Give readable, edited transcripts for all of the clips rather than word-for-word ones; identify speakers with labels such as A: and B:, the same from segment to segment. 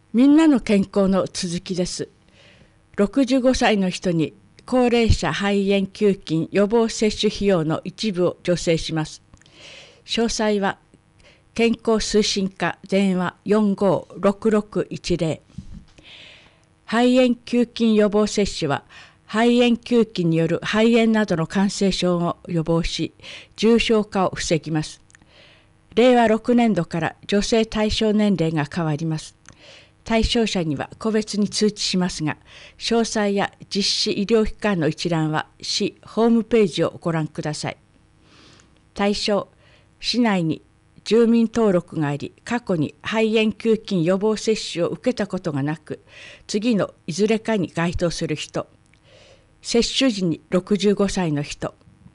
A: みんなの健康の続きです。65歳の人に高齢者肺炎球菌予防接種費用の一部を助成します。詳細は健康推進課電話456610。肺炎球菌予防接種は肺炎球菌による肺炎などの感染症を予防し、重症化を防ぎます。令和6年度から助成対象年齢が変わります。対象者には個別に通知しますが、詳細や実施医療機関の一覧は市ホームページをご覧ください。対象、市内に住民登録があり、過去に肺炎球菌予防接種を受けたことがなく、次のいずれかに該当する人、接種時に65歳の人、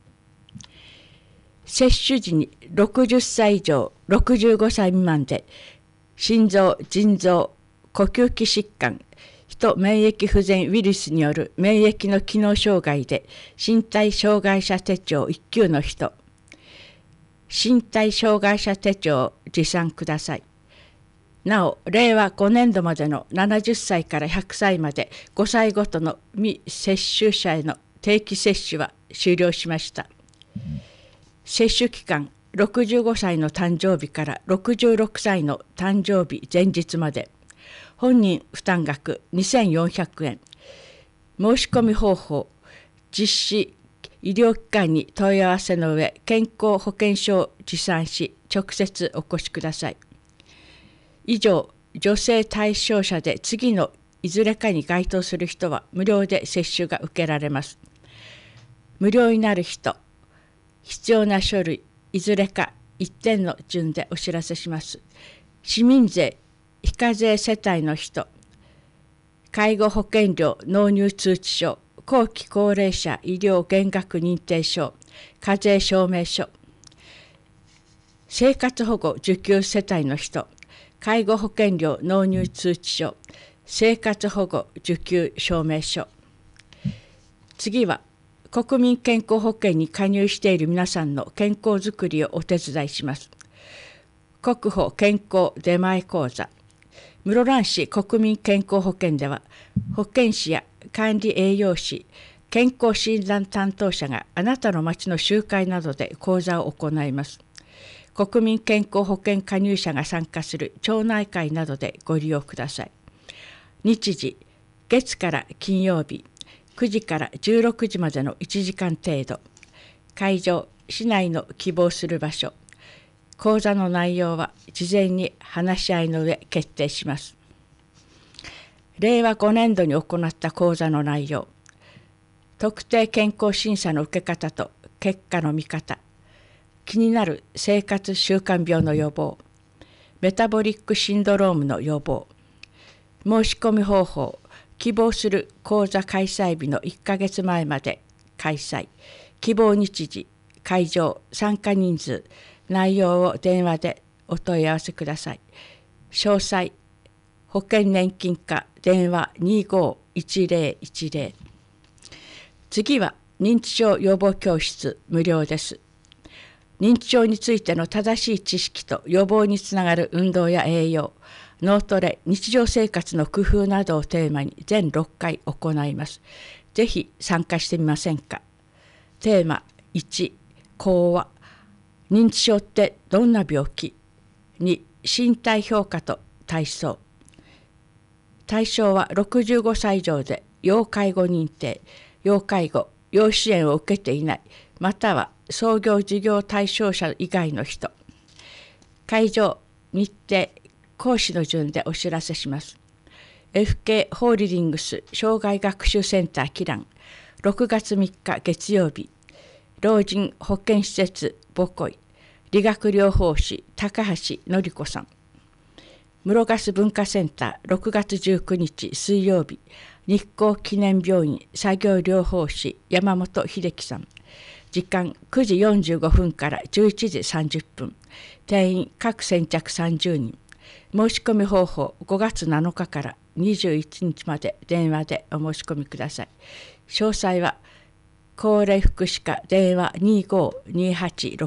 A: 接種時に60歳以上65歳未満で、心臓、腎臓、呼吸器疾患、人免疫不全ウイルスによる免疫の機能障害で身体障害者手帳1級の人、身体障害者手帳を持参ください。なお、令和5年度までの70歳から100歳まで5歳ごとの未接種者への定期接種は終了しました。接種期間、65歳の誕生日から66歳の誕生日前日まで、本人負担額2400円。申し込み方法、実施医療機関に問い合わせの上、健康保険証を持参し、直接お越しください。以上、助成対象者で次のいずれかに該当する人は無料で接種が受けられます。無料になる人、必要な書類、いずれか一点の順でお知らせします。市民税、非課税世帯の人、介護保険料納入通知書、後期高齢者医療減額認定書、課税証明書、生活保護受給世帯の人、介護保険料納入通知書、生活保護受給証明書。次は、国民健康保険に加入している皆さんの健康づくりをお手伝いします。国保健康出前講座。室蘭市国民健康保険では、保健師や管理栄養士、健康診断担当者があなたの町の集会などで講座を行います。国民健康保険加入者が参加する町内会などでご利用ください。日時、月から金曜日、9時から16時までの1時間程度。会場、市内の希望する場所。講座の内容は事前に話し合いの上決定します。令和5年度に行った講座の内容。特定健康審査の受け方と結果の見方。気になる生活習慣病の予防。メタボリックシンドロームの予防。申し込み方法。希望する講座開催日の1ヶ月前まで開催。希望日時、会場、参加人数、内容を電話でお問い合わせください。詳細、保険年金課電話251010。次は認知症予防教室無料です。認知症についての正しい知識と予防につながる運動や栄養、脳トレ、日常生活の工夫などをテーマに全6回行います。ぜひ参加してみませんか。テーマ1、講話。認知症ってどんな病気？ 2、身体評価と体操。対象は65歳以上で要介護認定、要介護、要支援を受けていない、または創業事業対象者以外の人。会場、日程、講師の順でお知らせします。FK ホールディングス障害学習センターキラン、6月3日月曜日、老人保健施設ボコイ、理学療法士高橋典子さん。室賀文化センター6月19日水曜日、日光記念病院作業療法士山本秀樹さん。時間9時45分から11時30分。定員各先着30人。申し込み方法、5月7日から21日まで電話でお申し込みください。詳細は高齢福祉課電話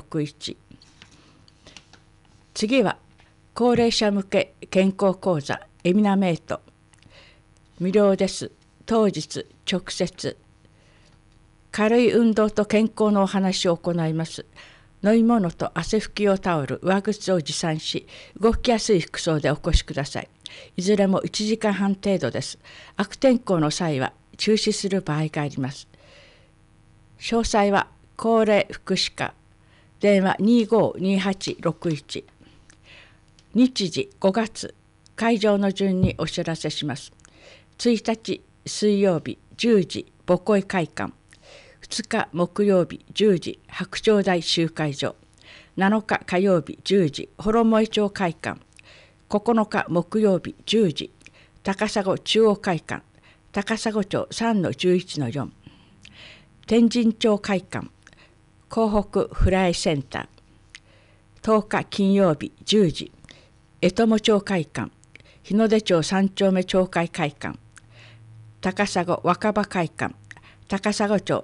A: 252861。次は高齢者向け健康講座エミナメイト。無料です。当日直接。軽い運動と健康のお話を行います。飲み物と汗拭き用タオル、上靴を持参し、動きやすい服装でお越しください。いずれも1時間半程度です。悪天候の際は中止する場合があります。詳細は高齢福祉課、電話252861。日時5月、会場の順にお知らせします。1日水曜日10時、母恋会館。2日木曜日10時、白鳥台集会所。7日火曜日10時、幌井町会館。9日木曜日10時、高砂中央会館。高砂町 3-11-4。天神町会館。港北フライセンター。10日金曜日10時、江友町会館。日の出町3丁目町会会館。高砂若葉会館。高砂町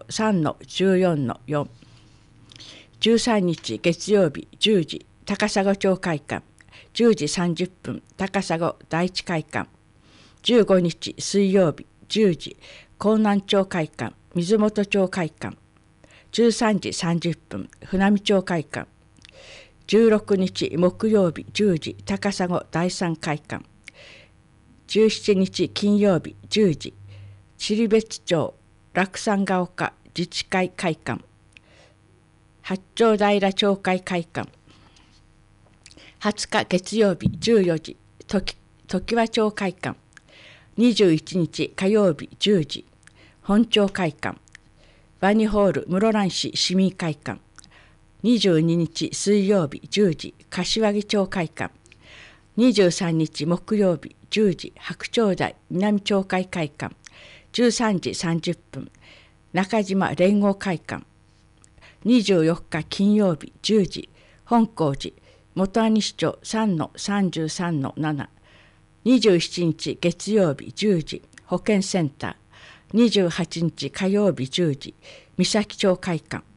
A: 3-14-4。13日月曜日10時、高砂町会館。10時30分、高砂第一会館。15日水曜日10時、江南町会館、水元町会館。13時30分、船見町会館。16日木曜日10時、高砂第三会館。17日金曜日10時、尻別町楽山ヶ丘自治会会館。八丁平町会会館。20日月曜日14時、常盤町会館。21日火曜日10時、本町会館。バニホール室蘭市市民会館。22日水曜日10時、柏木町会館。23日木曜日10時、白鳥台南町会会館。13時30分、中島連合会館。24日金曜日10時、本光寺元阿西町 3-33-7。27日月曜日10時、保健センター。28日火曜日10時、三崎町会館。